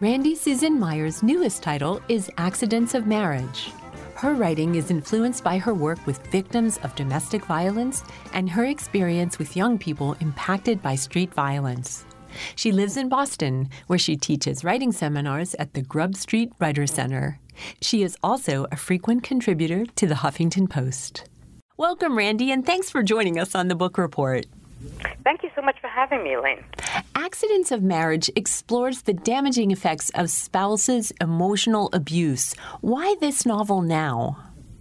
Randy Susan Meyer's newest title is Accidents of Marriage. Her writing is influenced by her work with victims of domestic violence and her experience with young people impacted by street violence. She lives in Boston, where she teaches writing seminars at the Grub Street Writer Center. She is also a frequent contributor to the Huffington Post. Welcome, Randy, and thanks for joining us on the Book Report. Thank you so much for having me, Elaine. Accidents of Marriage explores the damaging effects of spouses' emotional abuse. Why this novel now?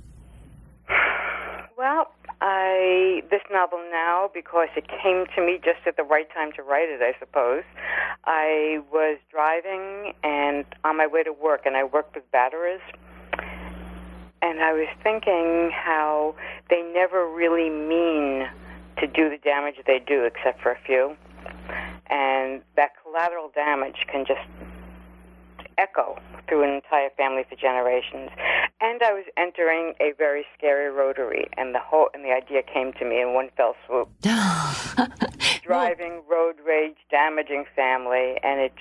Well, this novel now because it came to me just at the right time to write it, I suppose. I was driving and on my way to work, and I worked with batterers. And I was thinking how they never really mean to do the damage they do, except for a few. And that collateral damage can just echo through an entire family for generations. And I was entering a very scary rotary, and the idea came to me in one fell swoop. Driving, road rage, damaging family, and it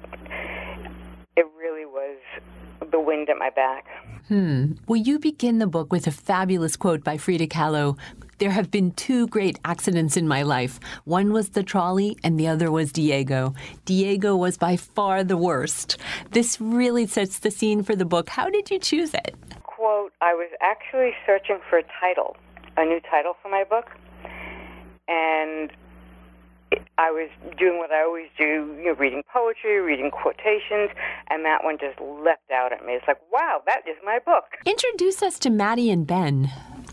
really was the wind at my back. Well, you begin the book with a fabulous quote by Frida Kahlo. There have been two great accidents in my life. One was the trolley and the other was Diego. Diego was by far the worst. This really sets the scene for the book. How did you choose it? Quote, I was actually searching for a new title for my book, and I was doing what I always do, reading poetry, reading quotations, and that one just leapt out at me. It's like, wow, that is my book. Introduce us to Maddie and Ben.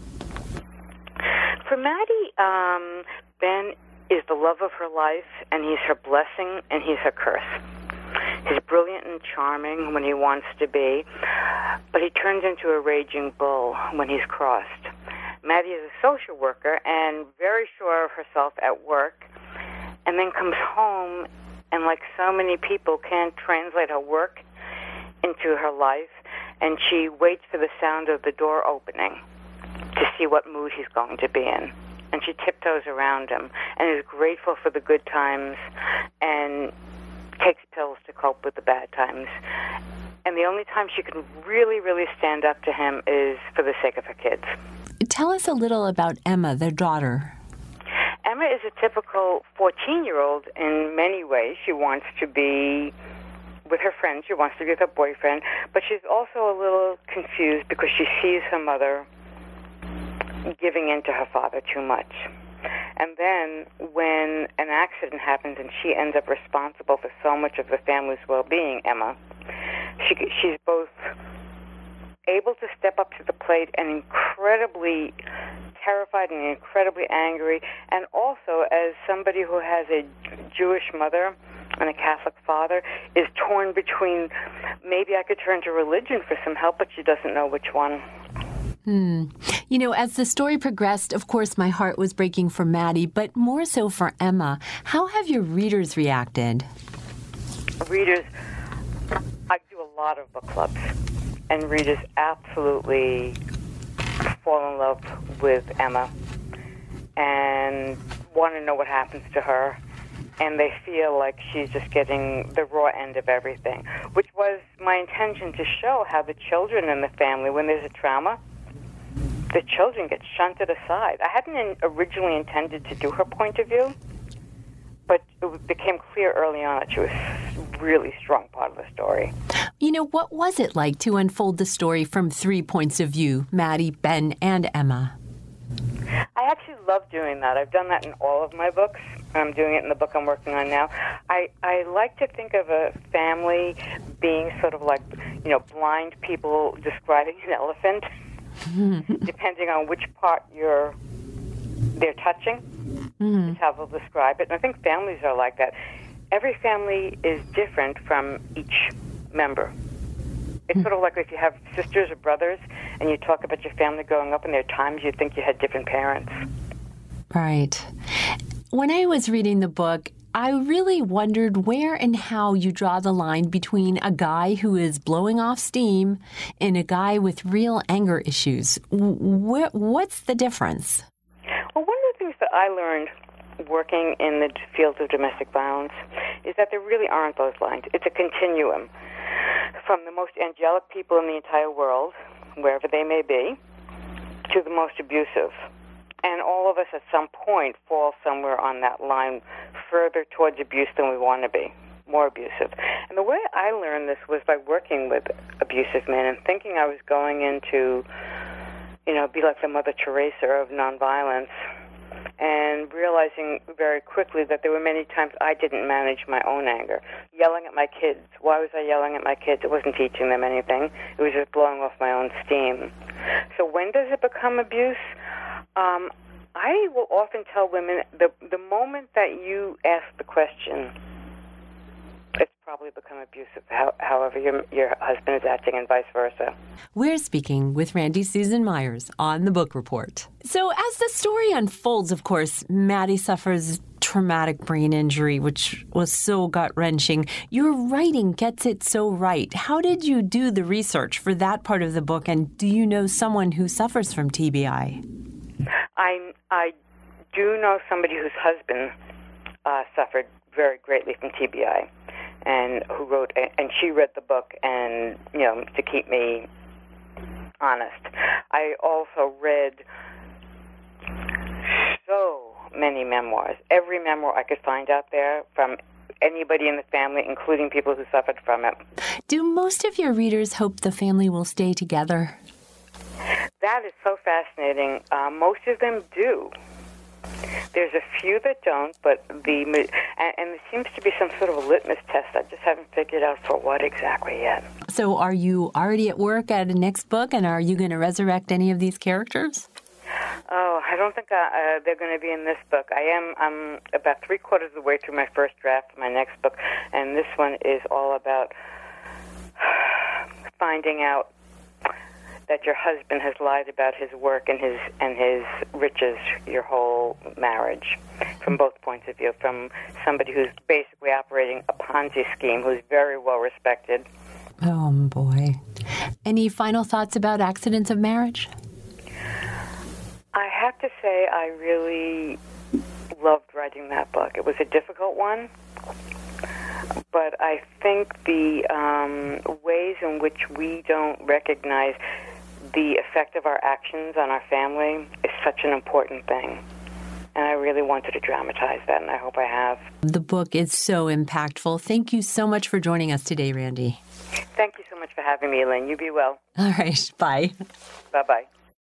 For Maddie, Ben is the love of her life, and he's her blessing, and he's her curse. He's brilliant and charming when he wants to be, but he turns into a raging bull when he's crossed. Maddie is a social worker and very sure of herself at work, and then comes home and, like so many people, can't translate her work into her life, and she waits for the sound of the door opening to see what mood he's going to be in. And she tiptoes around him and is grateful for the good times and takes pills to cope with the bad times. And the only time she can really, really stand up to him is for the sake of her kids. Tell us a little about Emma, their daughter. Emma is a typical 14-year-old in many ways. She wants to be with her friends. She wants to be with her boyfriend. But she's also a little confused because she sees her mother giving in to her father too much. And then when an accident happens and she ends up responsible for so much of the family's well-being, Emma, she's both able to step up to the plate and incredibly terrified and incredibly angry, and also as somebody who has a Jewish mother and a Catholic father is torn between maybe I could turn to religion for some help, but she doesn't know which one. As the story progressed, of course, my heart was breaking for Maddie, but more so for Emma. How have your readers reacted? Readers, I do a lot of book clubs, and readers absolutely fall in love with Emma and want to know what happens to her, and they feel like she's just getting the raw end of everything, which was my intention, to show how the children in the family, when there's a trauma, the children get shunted aside. I hadn't originally intended to do her point of view, but it became clear early on that she was a really strong part of the story. What was it like to unfold the story from 3 points of view, Maddie, Ben, and Emma? I actually love doing that. I've done that in all of my books. I'm doing it in the book I'm working on now. I like to think of a family being sort of like, blind people describing an elephant, depending on which part they're touching. Is how they'll describe it. And I think families are like that. Every family is different from each member. It's sort of like if you have sisters or brothers and you talk about your family growing up, and there are times you think you had different parents. Right. When I was reading the book, I really wondered where and how you draw the line between a guy who is blowing off steam and a guy with real anger issues. What's the difference? Well, one of the things that I learned working in the field of domestic violence is that there really aren't those lines. It's a continuum. from the most angelic people in the entire world, wherever they may be, to the most abusive. And all of us at some point fall somewhere on that line further towards abuse than we want to be, more abusive. And the way I learned this was by working with abusive men and thinking I was going into, be like the Mother Teresa of nonviolence, and realizing very quickly that there were many times I didn't manage my own anger. Yelling at my kids. Why was I yelling at my kids? It wasn't teaching them anything. It was just blowing off my own steam. So when does it become abuse? I will often tell women the moment that you ask the question, it's probably become abusive, however your husband is acting and vice versa. We're speaking with Randi Susan Myers on The Book Report. So as the story unfolds, of course, Maddie suffers traumatic brain injury, which was so gut-wrenching. Your writing gets it so right. How did you do the research for that part of the book, and do you know someone who suffers from TBI? I do know somebody whose husband suffered very greatly from TBI, and who wrote, and she read the book, and to keep me honest. I also read so many memoirs, every memoir I could find out there from anybody in the family, including people who suffered from it. Do most of your readers hope the family will stay together? That is so fascinating. Most of them do. There's a few that don't, but and there seems to be some sort of a litmus test. I just haven't figured out for what exactly yet. So are you already at work at a next book, and are you going to resurrect any of these characters? Oh, I don't think they're going to be in this book. I'm about 3/4 of the way through my first draft of my next book, and this one is all about finding out that your husband has lied about his work and his riches your whole marriage, from both points of view, from somebody who's basically operating a Ponzi scheme, who's very well respected. Oh, boy. Any final thoughts about Accidents of Marriage? I have to say I really loved writing that book. It was a difficult one, but I think the ways in which we don't recognize the effect of our actions on our family is such an important thing. And I really wanted to dramatize that, and I hope I have. The book is so impactful. Thank you so much for joining us today, Randi. Thank you so much for having me, Elaine. You be well. All right. Bye. Bye-bye.